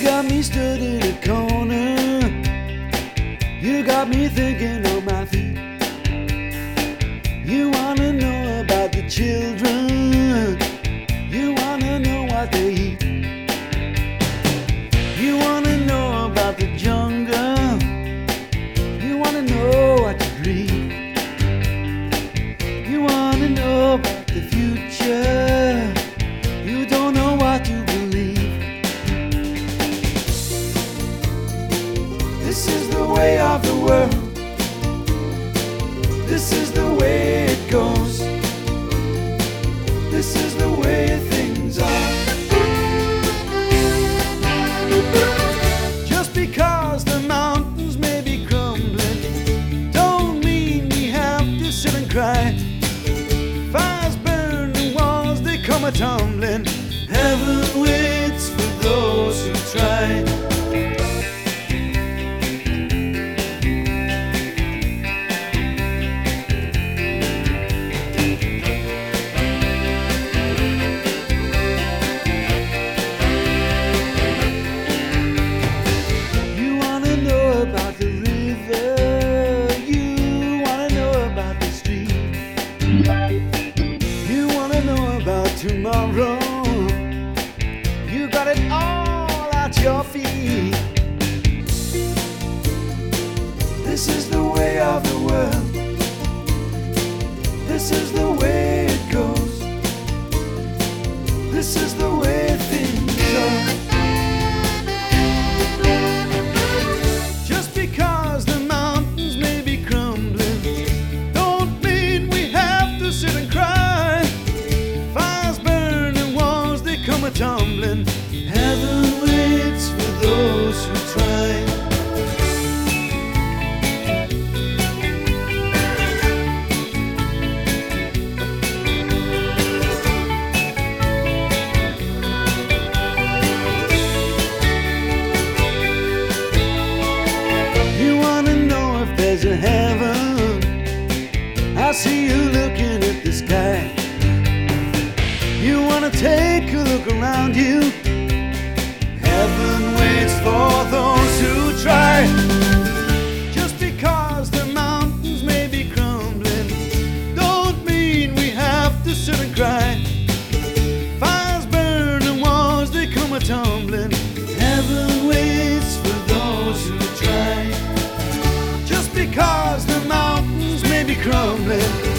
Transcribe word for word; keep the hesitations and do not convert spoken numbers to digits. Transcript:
got me stood in a corner. You got me thinking on my feet. You wanna know about the children. You wanna know what they eat. You wanna know about the jungle. You wanna know what to breathe. You wanna know about the future. You don't know what to believe. This is the way of the world. This is the way it goes. This is the way things are. Just because the mountains may be crumbling, don't mean we have to sit and cry. Fires burn and walls, they come a-tumbling. Heaven waits for those who try. Tomorrow, you got it all at your feet. This is the way of the world. This is the way it goes. This is the way things are. Just because the mountains may be crumbling, don't mean we have to sit and cry. Tumbling, heaven waits for those who try. You wanna know if there's a heaven? I see you looking at the sky. You wanna take a look around you. Heaven waits for those who try. Just because the mountains may be crumbling, don't mean we have to sit and cry. Fires burn and walls, they come a-tumbling. Heaven waits for those who try. Just because the mountains may be crumbling,